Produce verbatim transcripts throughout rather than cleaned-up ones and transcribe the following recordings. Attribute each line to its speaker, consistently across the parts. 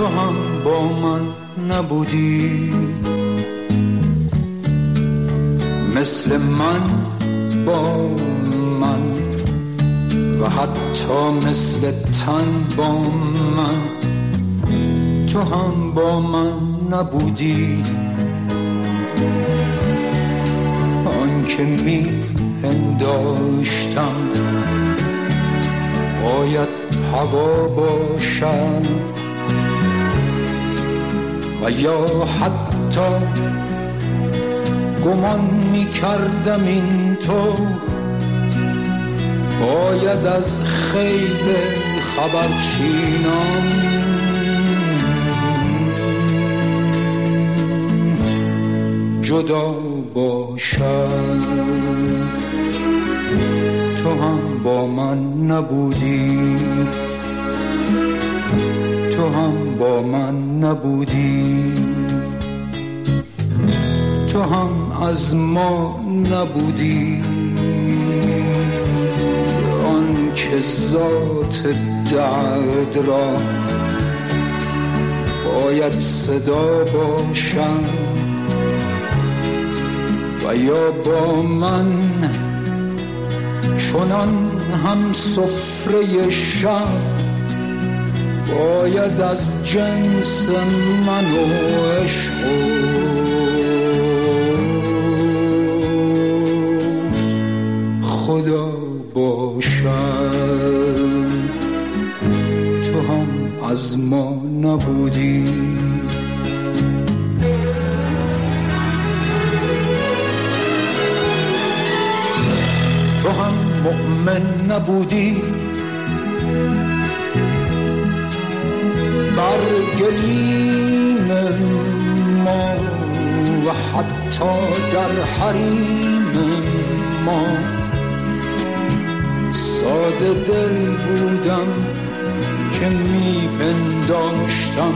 Speaker 1: تو هم با من نبودی، مثل من با من و حتی مثل تن با من. تو هم با من نبودی، آن که می پنداشتم باید هوا باشد و یا حتی گمان می کردم این تو باید از خیل خبرچینان جدا باشد. تو هم با من نبودی، تو هم با من نبودی، تو هم از ما نبودی. آن که ذات درد را باید صدا باشد و یا با من چنان هم سفره شب باید از جنس من و عشق خدا باشد. تو هم از ما نبودی، تو هم مؤمن نبودی بر گلیم ما و حتی در حریم ما. ساده دل بودم که می پنداشتم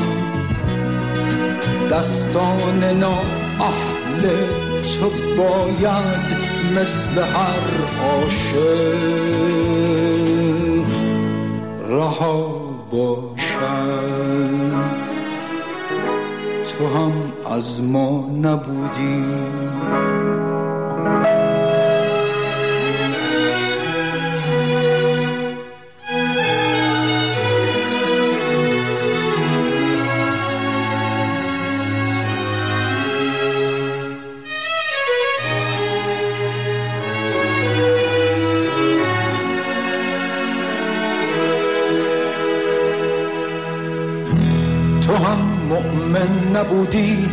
Speaker 1: دستان نا اهل تو باید مثل هر عاشق رها باشد. تو هم از ما نبودی، تو هم مؤمن نبودی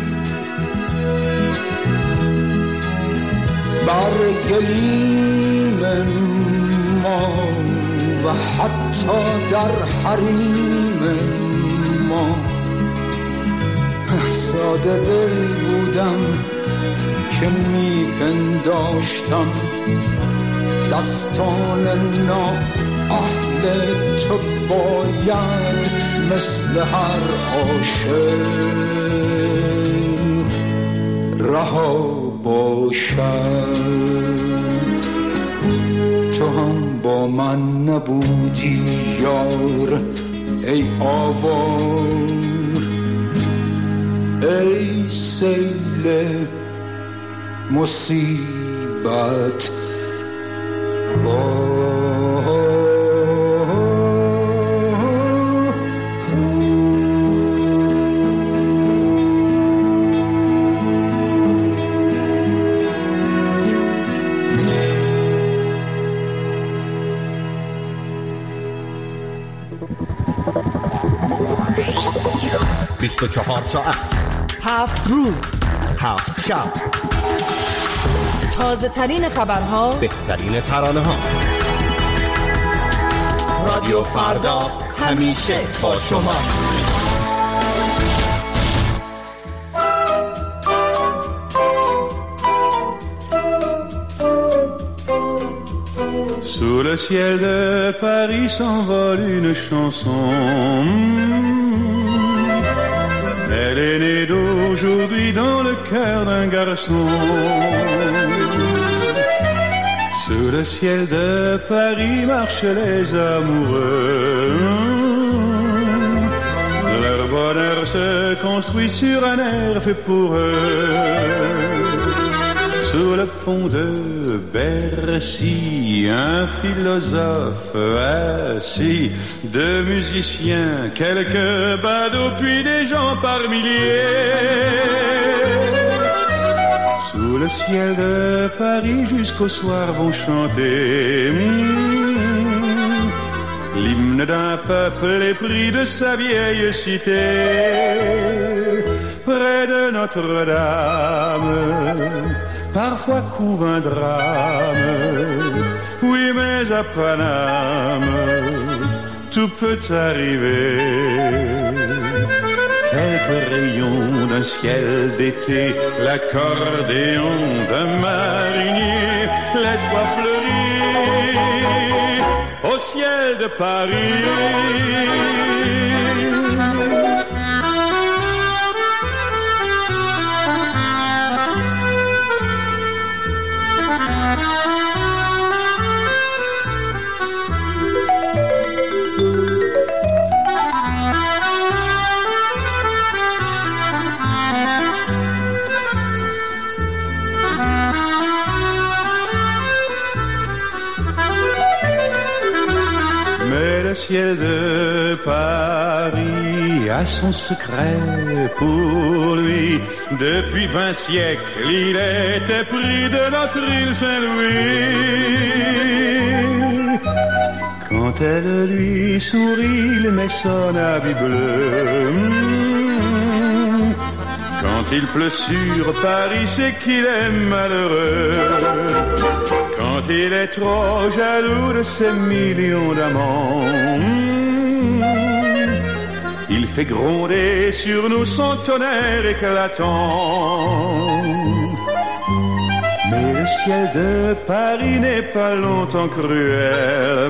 Speaker 1: بر گلیم ما و حتی در حریم ما. ساده دل بودم که می پنداشتم دستان نا اهل تو باید مثل هر عاشق رها باشد. تو هم با من نبودی یار ای آوار، ای سیل مصیبت با
Speaker 2: بیست و چهار ساعت،
Speaker 3: هفت روز،
Speaker 2: هفت شب،
Speaker 3: تازه ترین خبرها،
Speaker 2: بهترین ترانه ها. رادیو فردا همیشه با شماست.
Speaker 4: Sous le ciel de Paris s'envole une chanson. Elle est née d'aujourd'hui dans le cœur d'un garçon. Sous le ciel de Paris marchent les amoureux. Leur bonheur construit sur un air fait pour eux. Sur le pont de Bercy, un philosophe assis, deux musiciens, quelques badauds, puis des gens par milliers. Sous le ciel de Paris jusqu'au soir vont chanter mmh, l'hymne d'un peuple épris de sa vieille cité. Près de Notre-Dame, parfois couve un drame, oui mais à Paname, tout peut arriver. Quelques rayons d'un ciel d'été, l'accordéon d'un marinier, l'espoir fleurit au ciel de Paris. Le ciel de Paris a son secret pour lui. Depuis vingt siècles, il était pris de notre île Saint-Louis. Quand elle lui sourit, il met son habit bleu. Quand il pleut sur Paris, c'est qu'il est malheureux. Quand il est trop jaloux de ses millions d'amants, il fait gronder sur nous son tonnerre éclatant. Mais le ciel de Paris n'est pas longtemps cruel.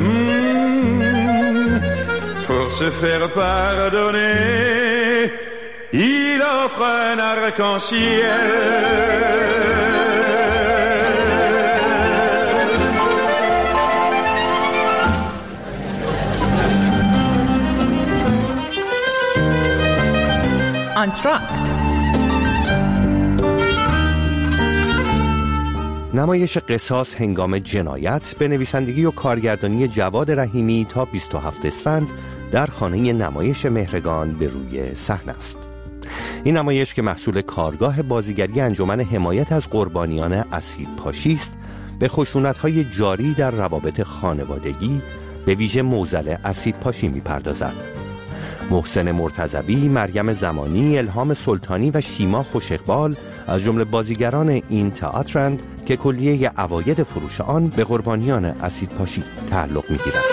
Speaker 4: Pour se faire pardonner, il offre un arc-en-ciel.
Speaker 3: انتراکت
Speaker 5: نمایش قصاص هنگام جنایت به نویسندگی و کارگردانی جواد رحیمی تا بیست و هفتم اسفند در خانه نمایش مهرگان به روی صحنه است. این نمایش که محصول کارگاه بازیگری انجمن حمایت از قربانیان اسید پاشی است، به خشونت‌های جاری در روابط خانوادگی به ویژه معضل اسید پاشی می‌پردازد. محسن مرتضوی، مریم زمانی، الهام سلطانی و شیما خوش-اقبال از جمله بازیگران این تئاترند که کلیه عواید فروش آن به قربانیان اسید پاشی تعلق می‌گیرد.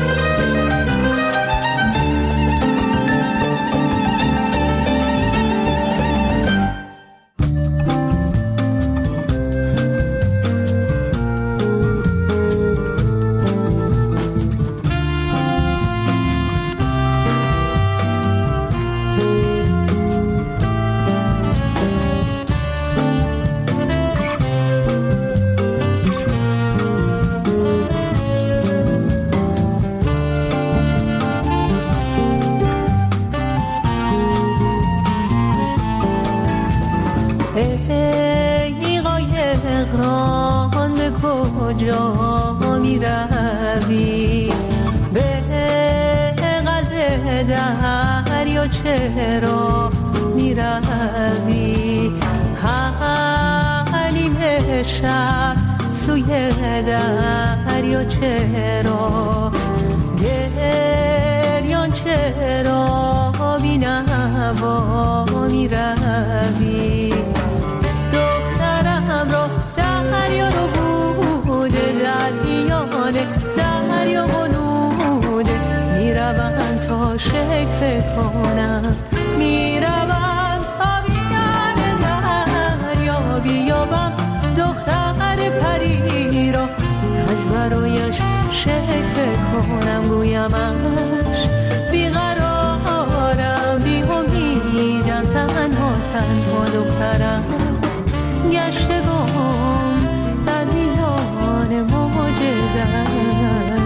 Speaker 6: چرا میروی حلیم شب سوی دریا چرا گریان چرا بینوا میروی دخترم را دریا رو بوده در میانه دریا غنوده میروم تا شکل کنم میروم تا بیان دریا بیابم دختر پری را از برایش شکل کنم گویمش بیقرارم بی امیدم تنها تنها دخترم گشتگان در میان موج دریا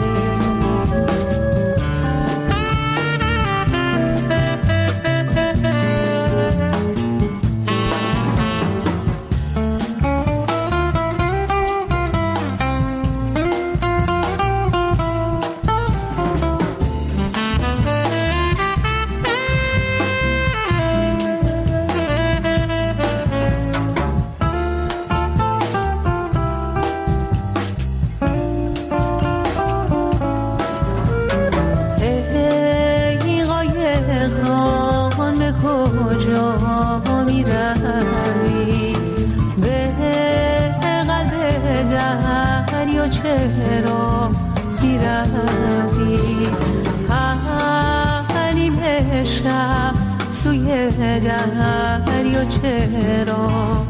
Speaker 6: کجا می روی؟ به قلب دریا چرا می روی؟ هر نیمه شب سوی دریا چرا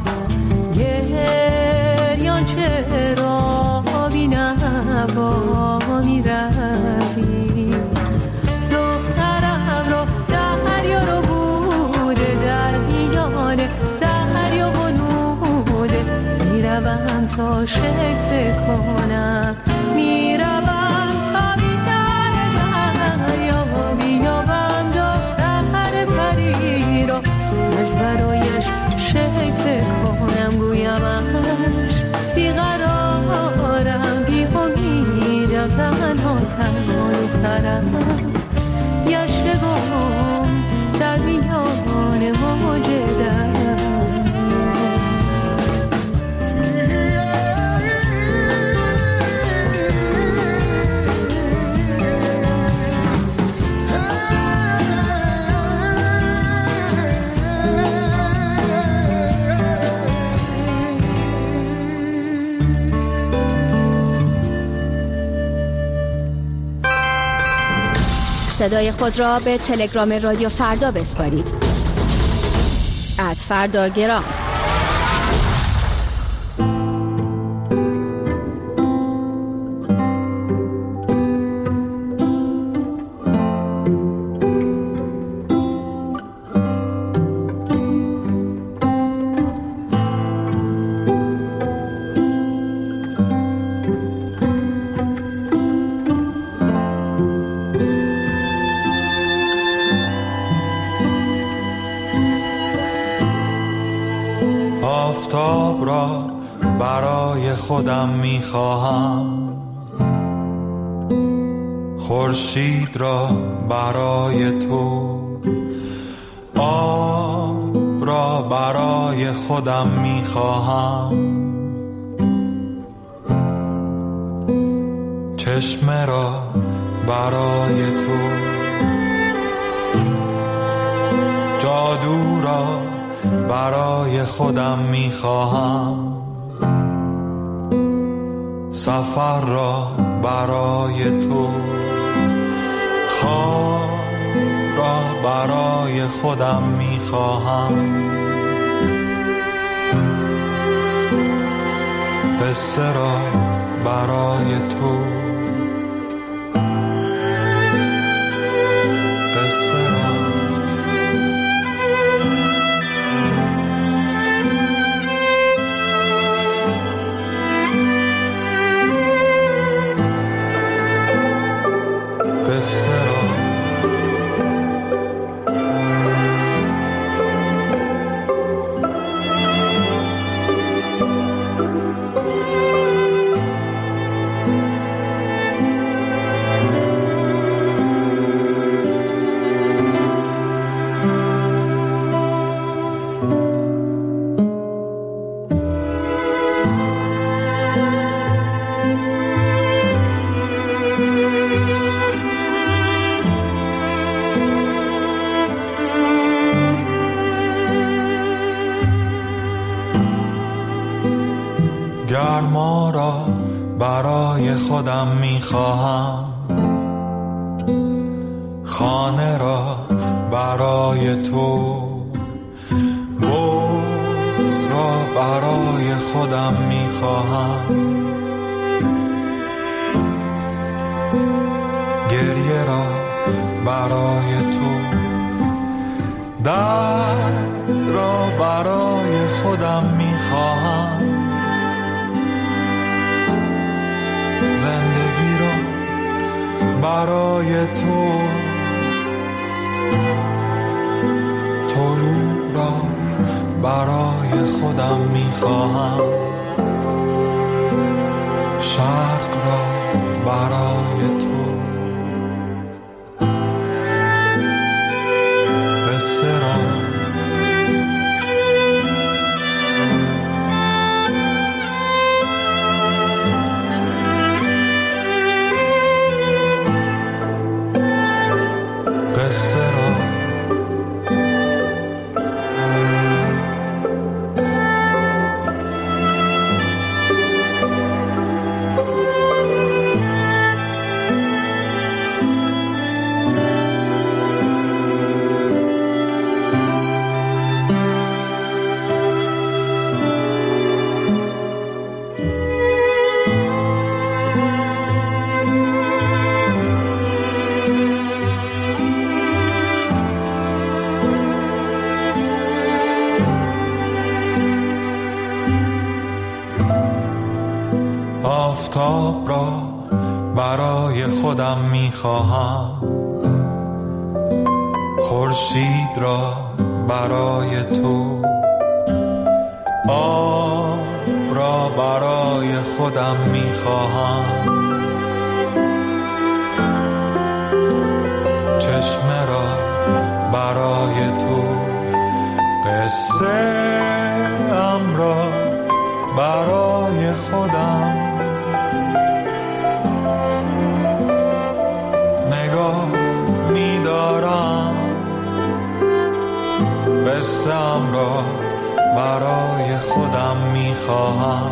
Speaker 6: گریان چرا بی نوا می روی؟ دخترم رو دریا رو بوده در میان دریا بنوده میروم تا شکل کنم میروم تا بیدر دریا بیابم دختر پری رو از برایش شکل کنم گویمش بیقرارم بی امیدم تنها تنها دخترم گشتگم در میان موج دریا.
Speaker 7: صدای خود را به تلگرام رادیو فردا بسپارید. ات فرداگرام.
Speaker 8: آفتاب را برای خودم می‌خواهم، خورشید را برای تو، آب را برای خودم می‌خواهم، چشمه را برای تو، جادو را برای خودم میخواهم، سفر را برای تو، خواب را برای خودم میخواهم، قصه را برای تو، قصه را قصه را گرما را برای خودم میخواهم، خانه را برای تو، بغض را برای خودم میخواهم، گریه را برای تو، درد را برای خودم میخواهم، زندگی را برای تو، طلوع را برای خودم میخواهم، شرق را برای تو، قصه را قصه را آب را برای خودم میخواهم، خورشید را برای تو، آب را برای خودم میخواهم، چشمه را برای تو، قصه ام را برای خودم، نگاه می‌دارم قصه ام را برای خودم می‌خواهم،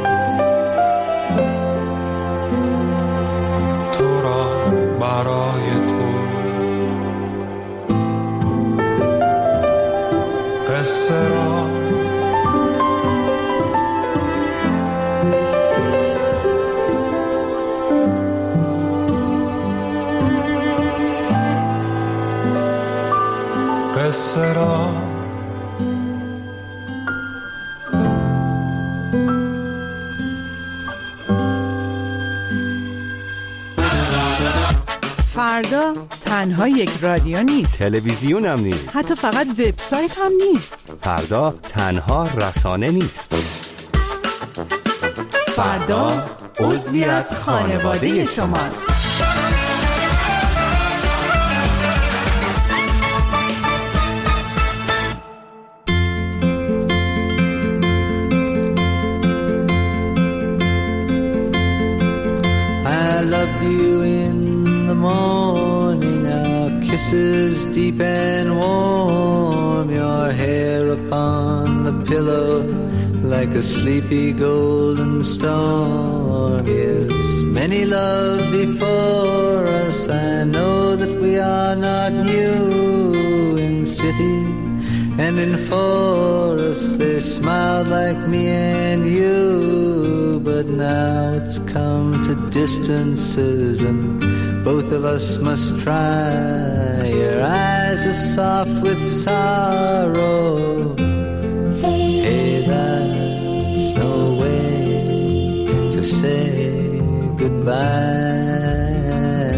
Speaker 8: تو را برای تو، قصه را قصه را
Speaker 9: فردا تنها یک رادیو نیست،
Speaker 5: تلویزیون هم نیست،
Speaker 9: حتی فقط وبسایت هم نیست.
Speaker 5: فردا تنها رسانه نیست،
Speaker 9: فردا عضوی از خانواده شماست.
Speaker 1: I loved you in the morning, our kisses deep and warm, your hair upon the pillow like a sleepy golden storm. Yes, many love before us, I know that we are not new. In city and in forest they smiled like me and you, but now it's come to distances and both of us must try. Your eyes are soft with sorrow, hey, that's no way to say goodbye.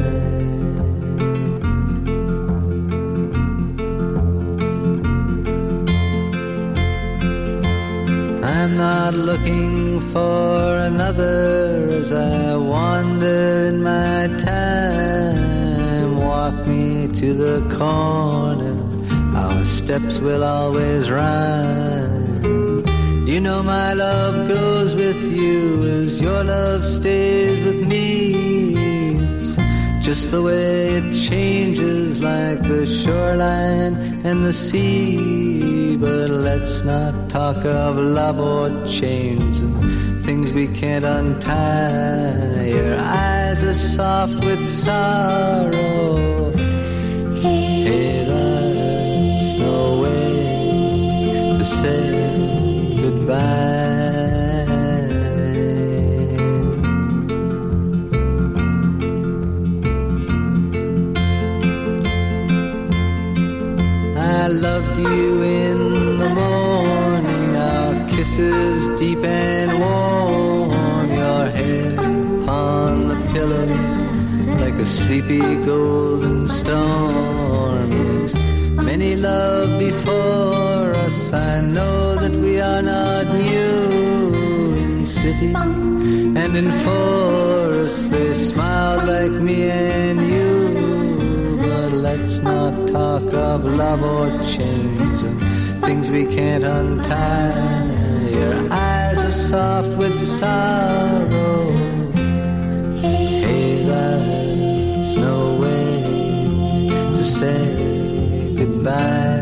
Speaker 1: I'm not looking for another as I wander in my time. Walk me to the corner, our steps will always rhyme. You know my love goes with you as your love stays with me. It's just the way it changes like the shoreline and the sea. But let's not talk of love or chains and things we can't untie. Your eyes are soft with sorrow, hey, that's no way to say goodbye. I loved you in the morning, our kisses deep and warm, your head upon the pillow like a sleepy golden storm. Yes, many love before us, I know that we are not new. In city and in forest they smiled like me and you, but let's not talk of love or chains and things we can't untie. Your eyes are soft with sorrow, hey, that's no way to say goodbye.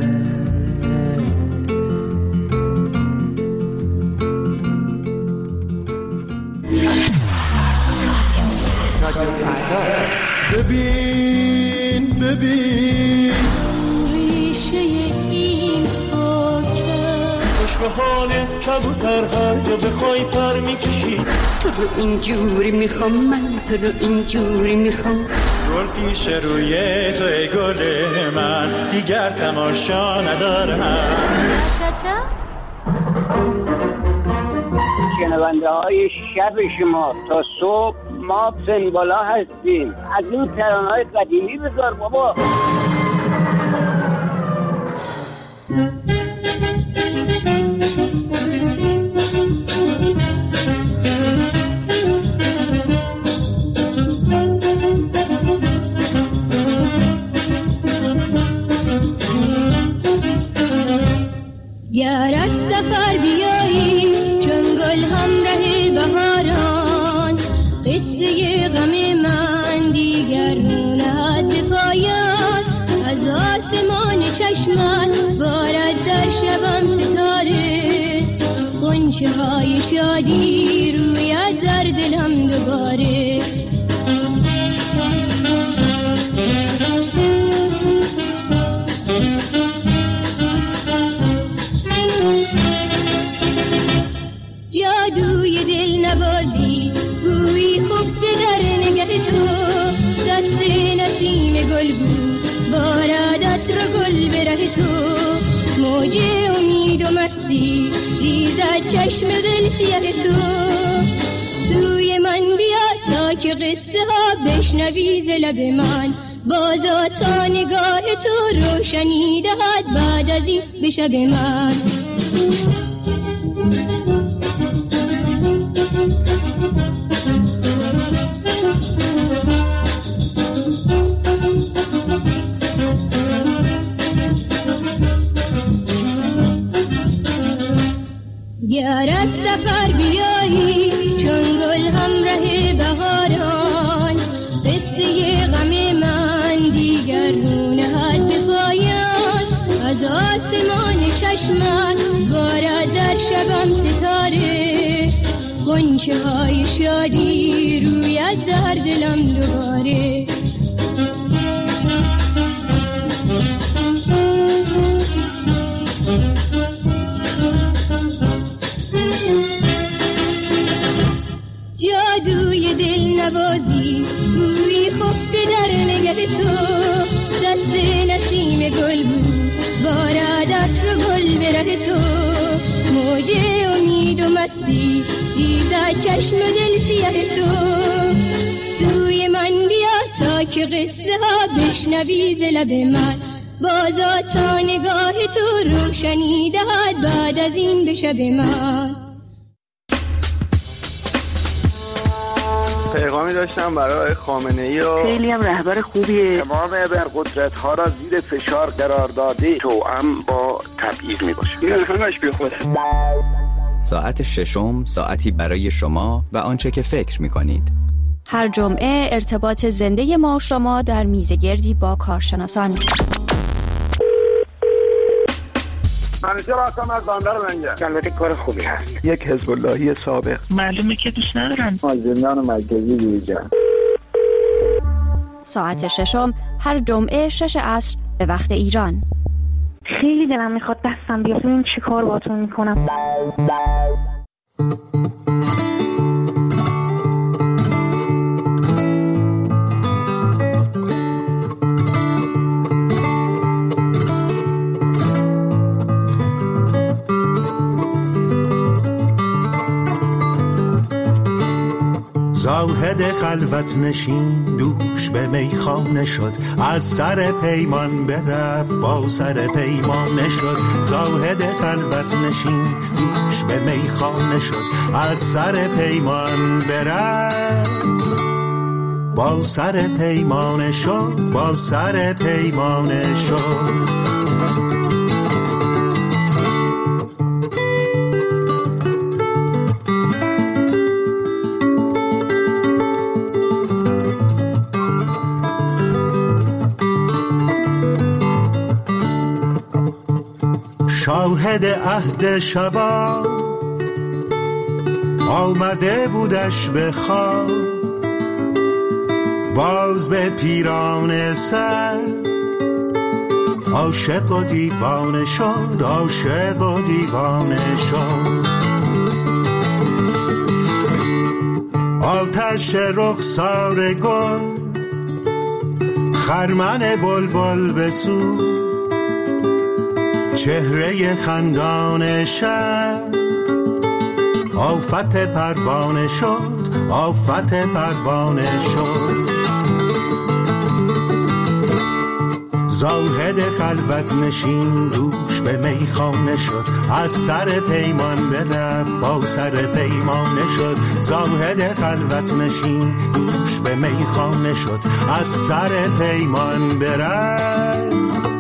Speaker 4: ببین ببین
Speaker 6: ریشه این خاکه،
Speaker 10: خوش به حالت کبوتر هر جا بخوای پر میکشی.
Speaker 6: تو رو اینجوری میخوام، من تو رو اینجوری میخوام.
Speaker 4: گل پیش روی تو ای گل من، دیگر تماشا ندارم.
Speaker 11: شنونده های شب شما. تا صبح ما سنبالا هستیم. از این ترانه های قدیمی بذار بابا.
Speaker 12: گر از سفر بیایی چون گل همراه بهاران، قصه غم من دیگر نهد به پایان. از آسمان چشمت بارد در شبم ستاره، غنچه های شادی روید در دلم دوباره. جادوی دل نوازی گویی خفته در نگه تو، دست نسیم گل بود بارد عطر گل به ره تو. موج امید و مستی ریزد چشم دل سیاه تو، سوی من بیا تا که قصه ها بشنوی ز لب من. بازا تا نگاه تو روشنی دهد بعد از این به شب من. گر از سفر بیایی چون گل همراه بهاران، قصه غم من دیگر نهد به پایان. از آسمان چشمت بارد در شبم ستاره، غنچه های شادی روید در دلم دوباره. جادوی دل نوازی گویی خفته در نگه تو، دست نسیم گل بود بارد عطر گل به ره تو. موج امید و مستی ریزد چشم دل سیاه تو، سوی من بیا تا که قصه ها بشنوی ز لب من. بازا تا نگاه تو روشنی دهد بعد از این به شب من.
Speaker 13: پیغامی داشتم برای خامنه‌ای و
Speaker 14: خیلی هم رهبر خوبیه.
Speaker 13: تمام ابرقدرت‌ها را زیر فشار قرار داده، توأم با تبعیض میباشه. این همش بی خوده.
Speaker 15: ساعت ششم ساعتی برای شما و آنچه که فکر میکنید.
Speaker 7: هر جمعه ارتباط زنده ما و شما در میزگردی با کارشناسان.
Speaker 13: همیشه راستم از بندر منگه. البته کار خوبی هست.
Speaker 14: یک حزب اللهی سابق. معلومه که دوست ندارن.
Speaker 13: از زندان مرکزی بیرون.
Speaker 7: ساعت ششم هر جمعه شش عصر به وقت ایران.
Speaker 14: خیلی دلم میخواد دستم بیاد ببینم چی کار باهاتون میکنم.
Speaker 16: زاهد خلوت نشین دوش به میخانه شد، از سر پیمان برفت با سر پیمانه شد. زاهد خلوت نشین دوش به میخانه شد، از سر پیمان برفت با سر پیمانه شد، با سر پیمانه شد. شاهد عهد شبا آمده بودش به خواب، باز به پیران سر عاشق و دیوانه شد، عاشق و دیوانه شد. آتش رخسار گل خرمن بلبل بسوز، چهره خندان شب آفت پروانه شد، آفت پروانه شد. زاهد خلوت نشین دوش به میخانه شد، از سر پیمان برفت با سر پیمانه شد. زاهد خلوت نشین دوش به میخانه شد، از سر پیمان برفت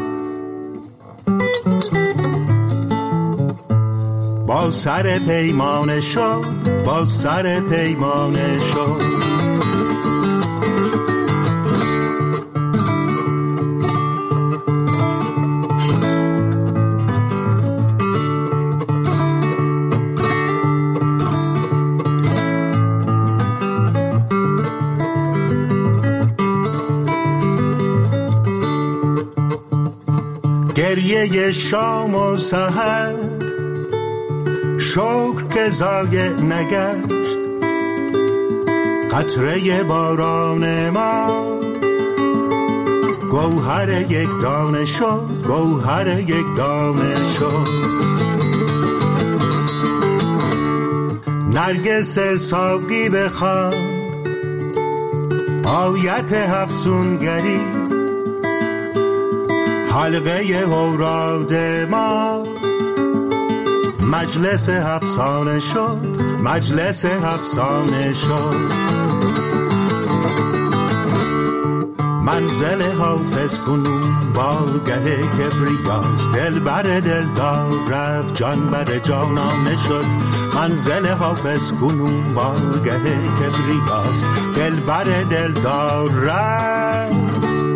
Speaker 16: با سر پیمانه شد، با سر پیمانه شد. گریه شام و سحر شکر که ضایع نگشت، قطره باران ما گوهر یک دانه شد، گوهر یک دانه شد. نرگس ساقی بخوان آیت افسونگری، حلقه اوراد ما مجلس افسانه شد، مجلس افسانه شد. منزل حافظ کنون بارگه کبریاست، دل بر دل دار رفت جان بر جانانه شد. منزل حافظ کنون بارگه کبریاست، دل بر دل دار رفت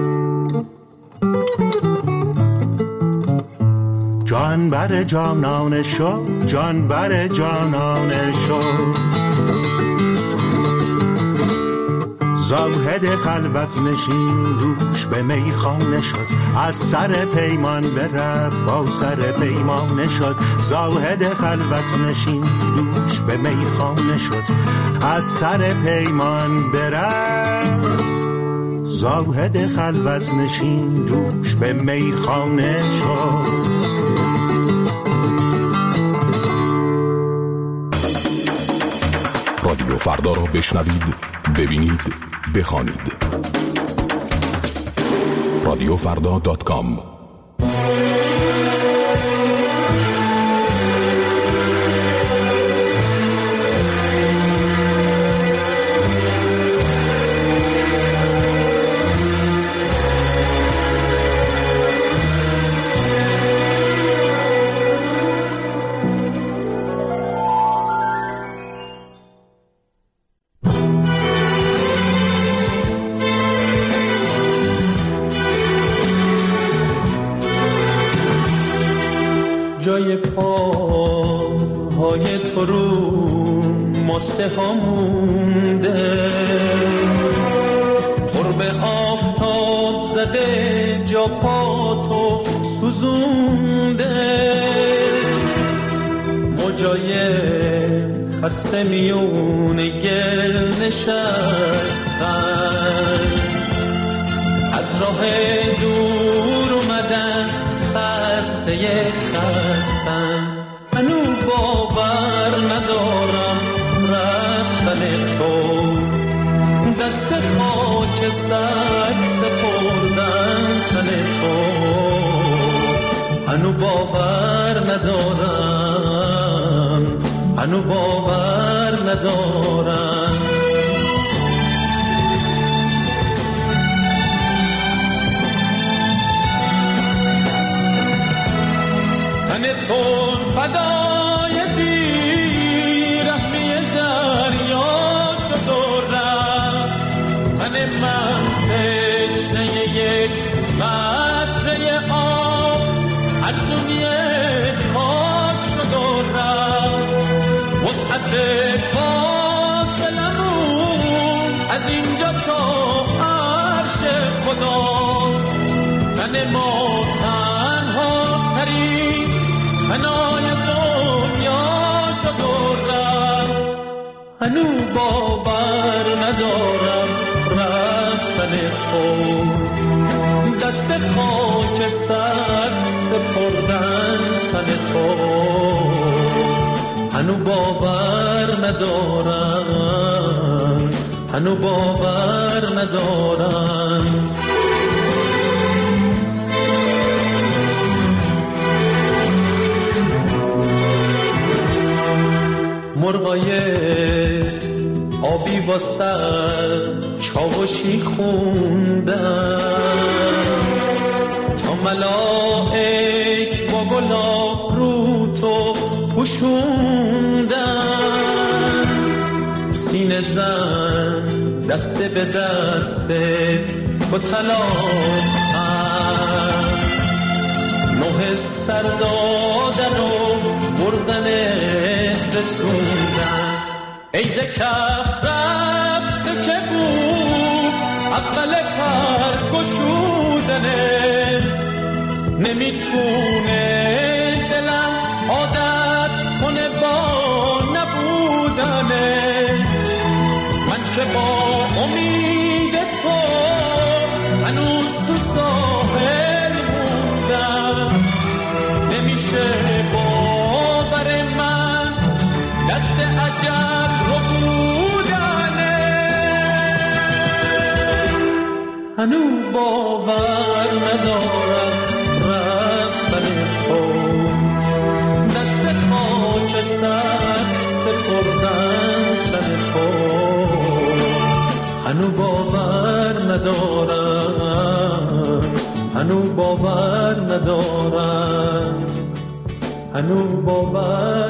Speaker 16: جان بر جانانه شد، جان بر جانانه شد. زاهد خلوت نشین دوش به میخانه شد، از سر پیمان برفت با سر پیمانه شد. زاهد خلوت نشین دوش به میخانه شد، از سر پیمان برفت. زاهد خلوت نشین دوش به میخانه شد.
Speaker 17: رادیو فردا را بشنوید، ببینید، بخوانید. رادیو فردا دات کام.
Speaker 10: جای پاهای تو رو ماسه ها مونده، قرب آفتاب زده جا پا تو سوزونده. موجای خسته میون گل نشستن، از راه دور اومدن خسته خستن. منو باور ندارم رفتن تو، دست خاک سر سپردن تن تو. منو باور ندارم، منو باور ندارم. تون فدای بیرحمی دریا شد و رفت. من من تشنه یک قطره آب عرضوی خاک شد و رفت. وسعت فاصلمون از اینجا تا عرش خدا، تن ما تنها پرید پناه دنیا شد و رفت. هنو باور ندارم رفتن تو، دست خاک سر سپردن تن تو.
Speaker 18: هنو باور ندارن، هنو باور ندارن. مرغای آبی واسه چاوشی خوندن، تا ملائک با گلاب رو تو پوشوندن. سینه زن دسته به دسته با طلاق نوه سر دادن و بردن رسوندن. ای ز کف رفته که بود اول پر گشودنه، نمیتونه دلم عادت کنه با نبودنه. من که با امید تو هنوز تو ساحل موندم، نمیشه باور من دست عجب رو بودنه. هنو باور ندارم رفتن تو، دست خاک سر سپردن تن تو. هنو باور ندارم، هنو باور ندارم، هنو باور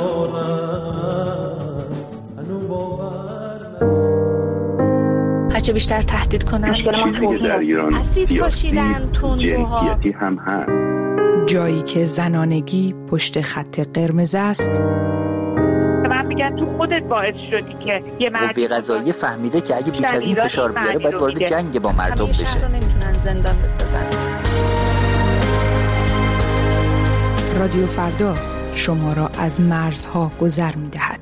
Speaker 18: ندارم، هنو باور ندارم.
Speaker 19: هرچه بیشتر تهدید کنن
Speaker 13: در ایران
Speaker 19: اسید پاشیدن تندروها
Speaker 13: هم هست.
Speaker 9: جایی که زنانگی پشت خط قرمز است.
Speaker 14: من میگن تو خودت باعث شدی که یه مرد
Speaker 20: قوه قضاییه فهمیده که اگه بیش از این فشار بیاره باید وارد جنگ با مردم بشه.
Speaker 19: شهر رو نمیتونن زندان بسازن.
Speaker 9: رادیو فردا شما را از مرزها گذر می‌دهد.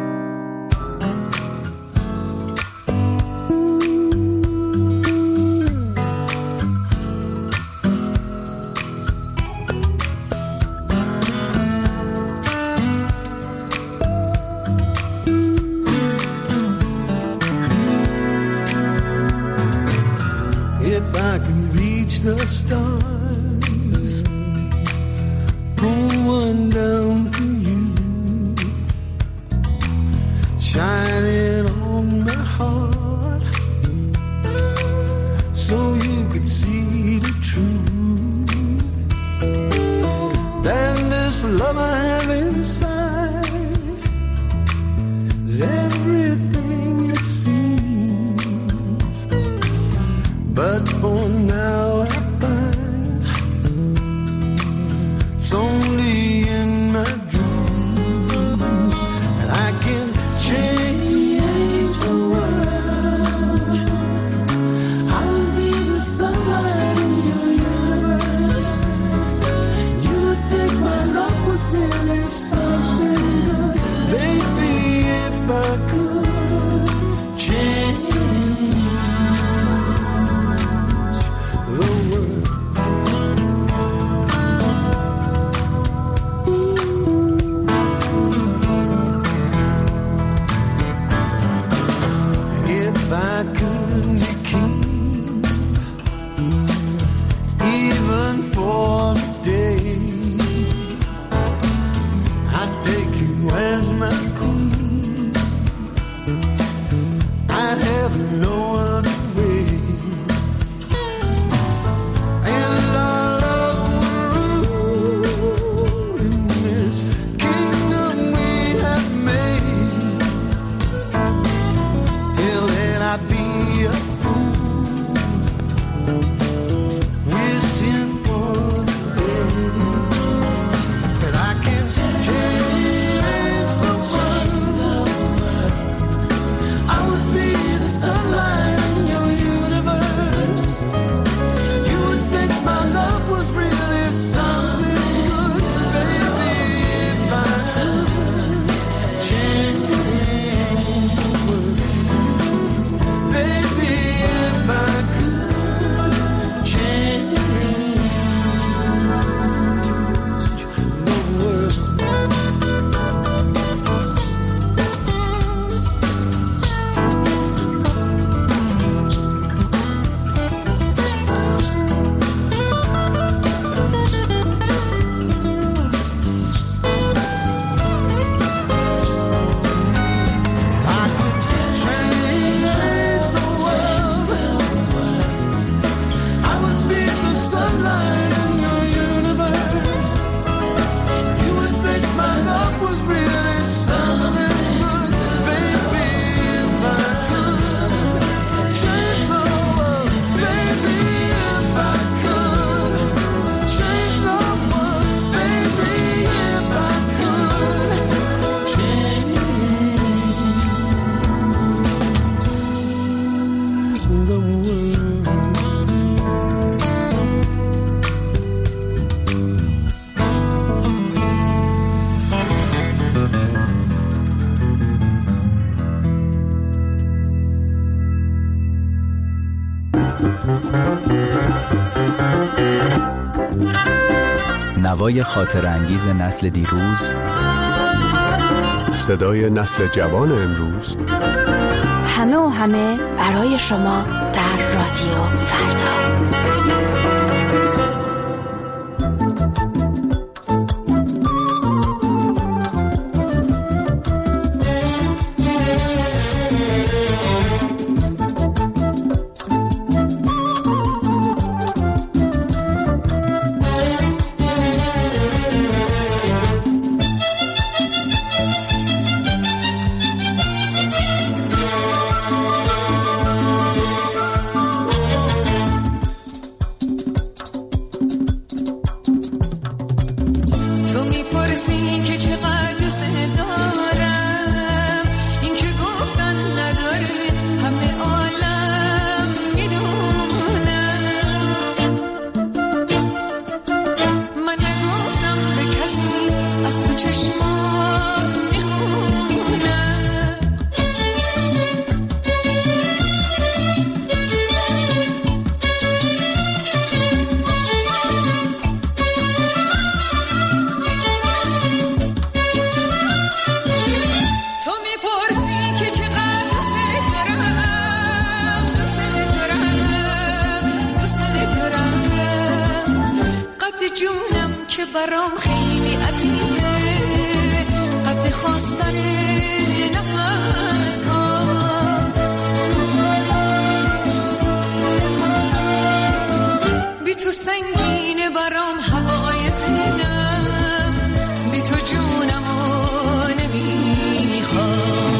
Speaker 21: If I can reach the stars, pull one down for you, shine it on my heart, so you can see the truth. Then this love I have inside is everything it seems, but for now I find it's only in my dreams that I can change the world. I'll be the sunlight in your universe. You think my love was real?
Speaker 15: نوای خاطر انگیز نسل دیروز،
Speaker 2: صدای نسل جوان امروز،
Speaker 7: همه و همه برای شما در رادیو فردا.
Speaker 22: برام خیلی عزیزه، قد خواستن نفس ها، بی تو سنگینه برام هوای سینم، بی تو جونمو نمیخوام.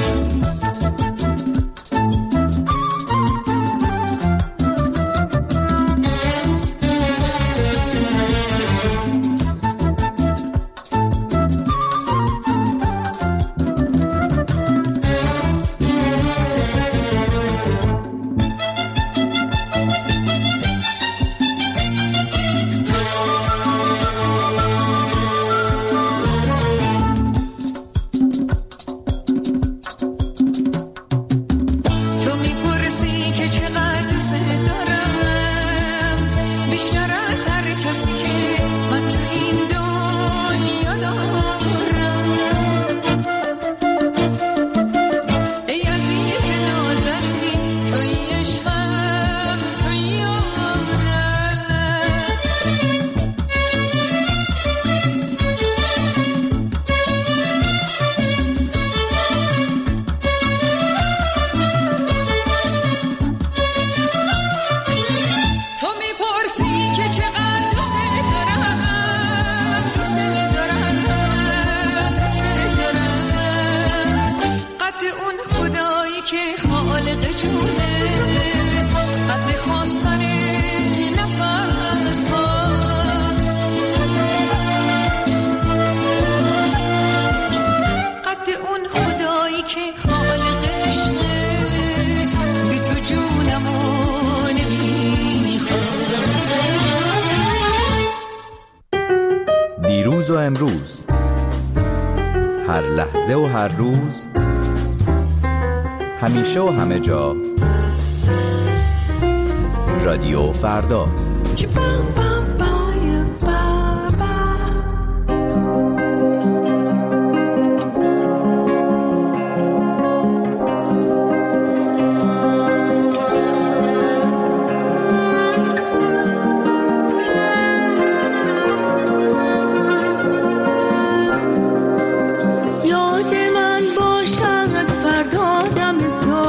Speaker 15: دیروز و امروز، هر لحظه و هر روز، همیشه و همه جا، رادیو فردا.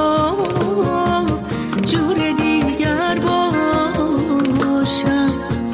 Speaker 6: جور دیگر باشم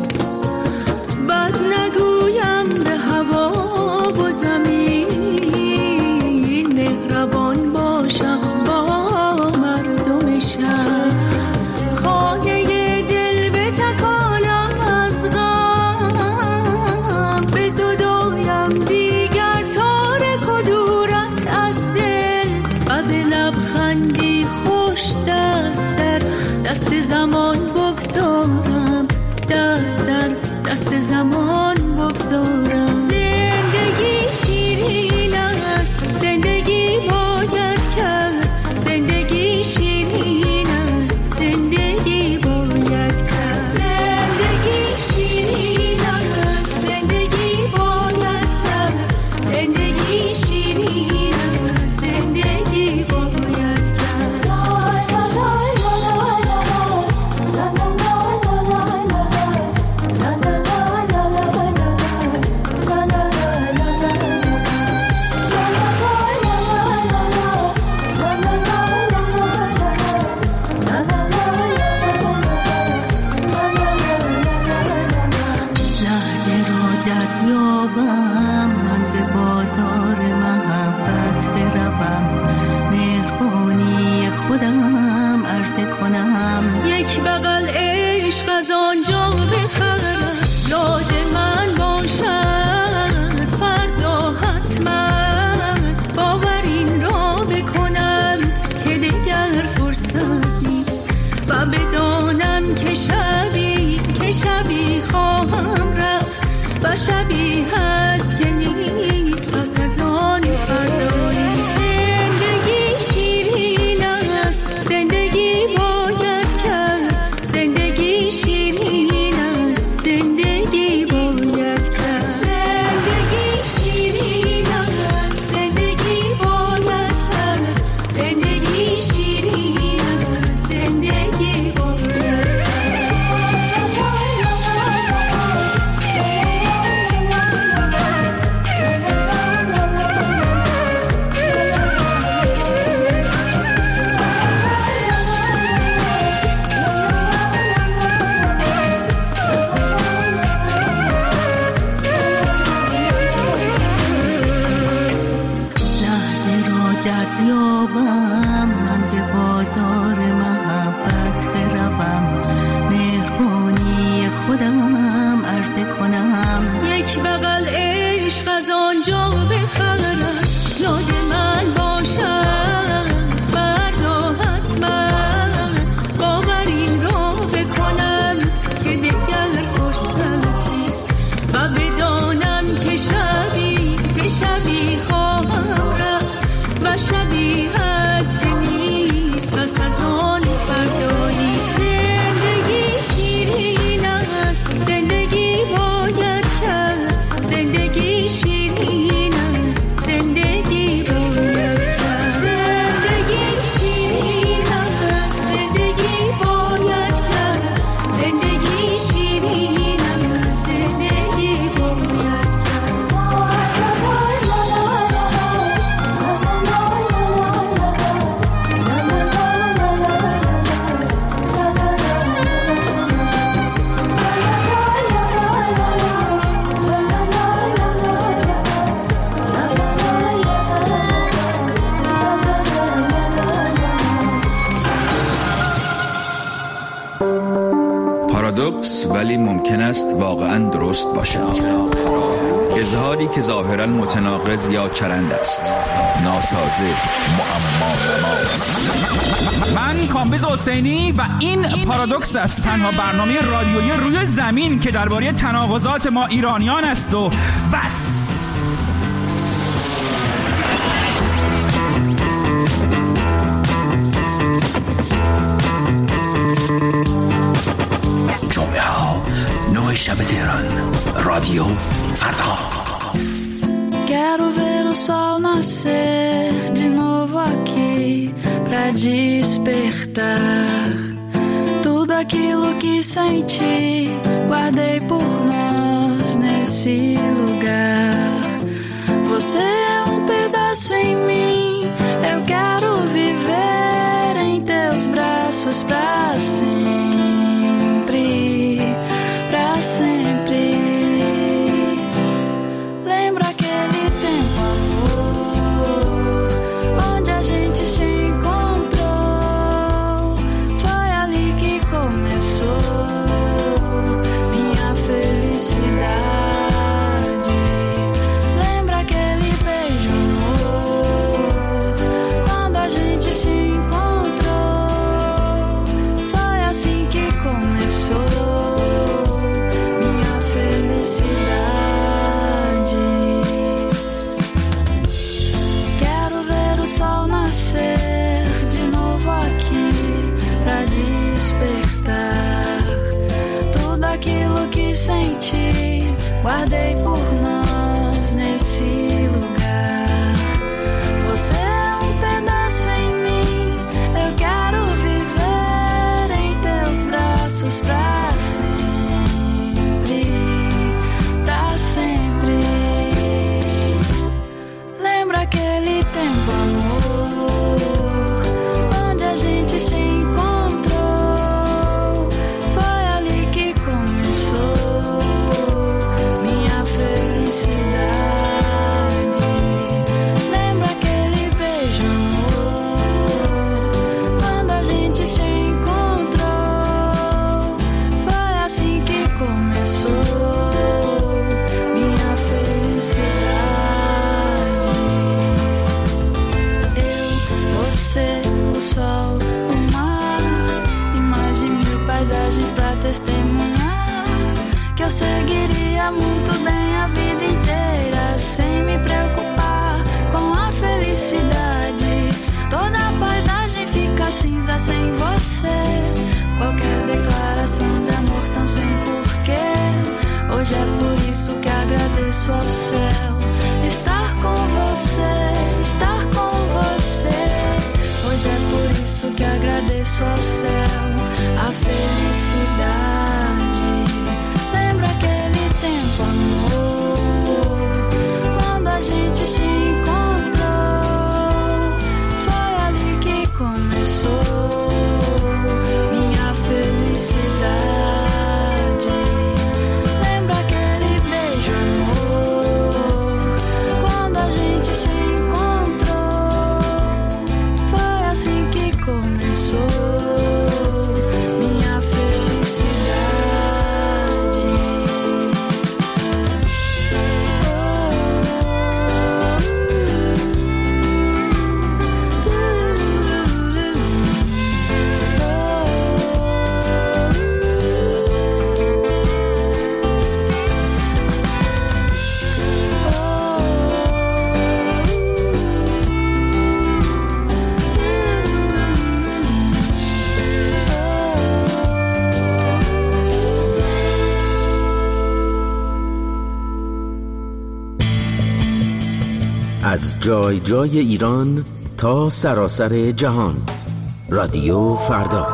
Speaker 6: دریابم، من به بازار محبت بروم، مهربانی خودم عرضه کنم. یک بغل عشق از آنجا بخرم، یاد من باشد فردا حتما، باور این را بکنم که دیگر فرصت نیست و بدانم که شبی که شبی خواهم رفت و شبی هست که نیست پس از آن فردایی. زندگی شیرین است، زندگی باید کرد، زندگی شیرین است، زندگی باید کرد. زندگی شیرین است، زندگی باید کرد، زندگی شیرین است، زندگی باید کرد. دریابم، من به بازار محبت بروم، مهربانی خودم عرضه کنم. یک بغل عشق از آنجا بخرم، یاد من باشد فردا حتما، باور این را بکنم که دیگر فرصت نیست و بدانم که شبی که شبی خواهم رفت و شبی هست که نیست پس از آن فردایی. زندگی شیرین است، زندگی باید کرد، زندگی شیرین است، زندگی باید کرد. زندگی شیرین است، زندگی باید کرد، زندگی شیرین است، زندگی باید کرد.
Speaker 3: پارادوکس ولی ممکن است واقعا درست باشد. اظهاری که ظاهرا متناقض یا چرند است، ناسازه، معما.
Speaker 8: من کامبیز حسینی و این پارادوکس است، تنها برنامه رادیویی روی زمین که درباره تناقضات ما ایرانیان است و بس.
Speaker 23: جمعه ها نه شب تهران، رادیو فردا.
Speaker 24: Quero ver o sol nascer de novo aqui pra despertar tudo aquilo que senti, guardei por nós nesse lugar. Você é um pedaço em mim, eu quero viver em teus braços pra sempre, pra sempre. Lembra aquele tempo, amor, onde a gente se encontrou? Foi ali que começou minha felicidade. Lembra aquele beijo, amor, quando a gente se encontrou? Foi ao céu, estar com você, estar com você. Pois é por isso que agradeço ao céu a felicidade. Lembra aquele tempo, amor, quando a gente se encontrou? Foi ali que começou minha felicidade. Lembra aquele beijo, amor, quando a gente se encontrou? Foi assim que começou minha felicidade.
Speaker 1: از جای جای ایران تا سراسر جهان، رادیو فردا.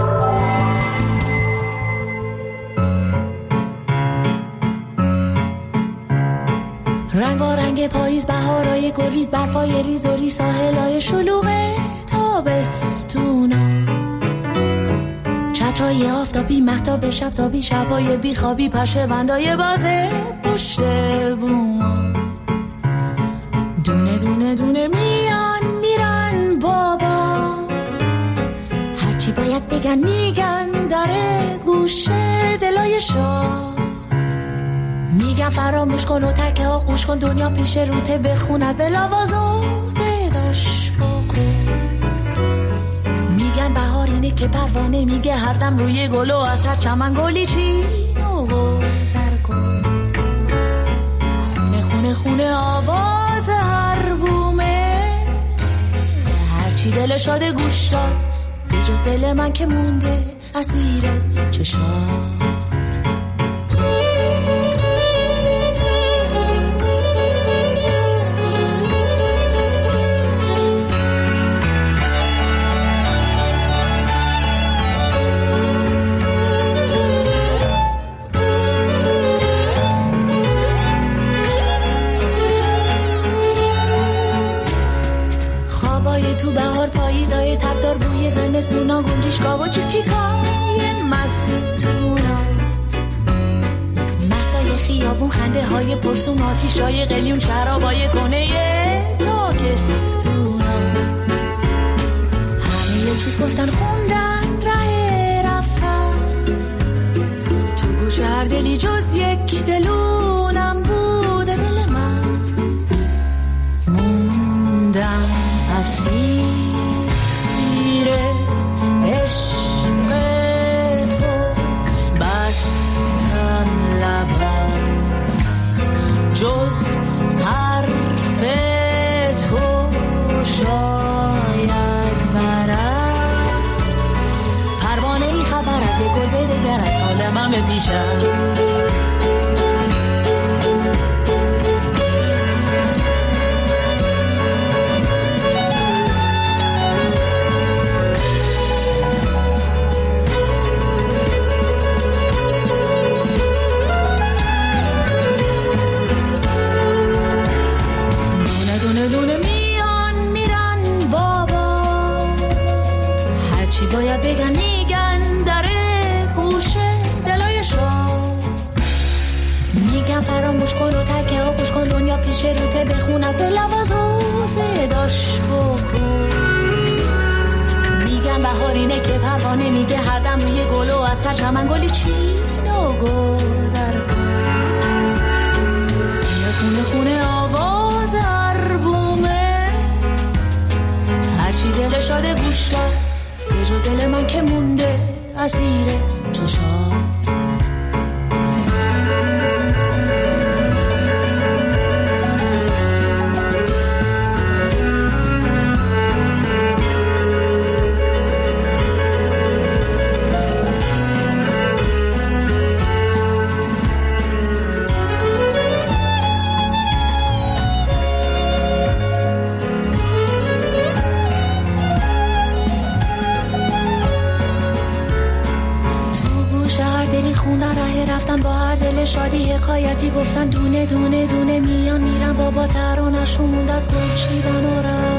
Speaker 4: رنگ و رنگ پاییز، بهارای گریز، برفای ریز و ریز، ساحلای شلوغ تابستونا، چترای آفتابی، مهتاب شبتابی، شبای بیخوابی، پشه بندای بازه پشت بوما، دونه دونه دونه میان میرن بابا، هرچی باید بگن میگن، داره گوشه دلای شاد، میگن فراموش کن و ترک آغوش کن، دنیا پیش روته، بخون از دل آواز و صداش بکن، میگن بهار اینه که پروانه میگه هر دم روی گل و از هر چمن گلی چین و گذر کن، خونه خونه خونه آواز هر بومه، هرچی دل شاده گوش داد، به جز دل من که مونده اسیر چشمات. تو بهار پاییزای تبدار، بوی زمستونا، گنجشگاه و چیکچیکای مستونا، مسای خیابون، خنده های پرسون، آتیشای قلیون، شرابای کنه تاکستونا، همه یه چیز گفتن، خوندن، ره رفتن، تو گوش هر دلی جز یک دلونم بوده دل من، موندم اسیر عشق تو، بستم لبست جز حرف تو شاید برد، پروانه ای خبر از گل به دگر از حال من بپیشد، دونه میان میرن بابا، هرچی باید بگن میگن، داره گوشه دلای شاد، میگن فراموش کن و ترک آغوش کن، دنیا پیش روته، بخون از دل آواز و صداش بکن، میگن بهار اینه که پروانه میگه هر دم روی گل و از هر چمن گلی چین و گذر کن، خونه خونه آواز هر بومه، هرچی دل شاده گوش داد، یه جو دل من که مونده اسیر چشات. زیادی حکایتی گفتن، دونه دونه دونه میان میرن، بابا ترانشون موند از گل چیدن و رفت.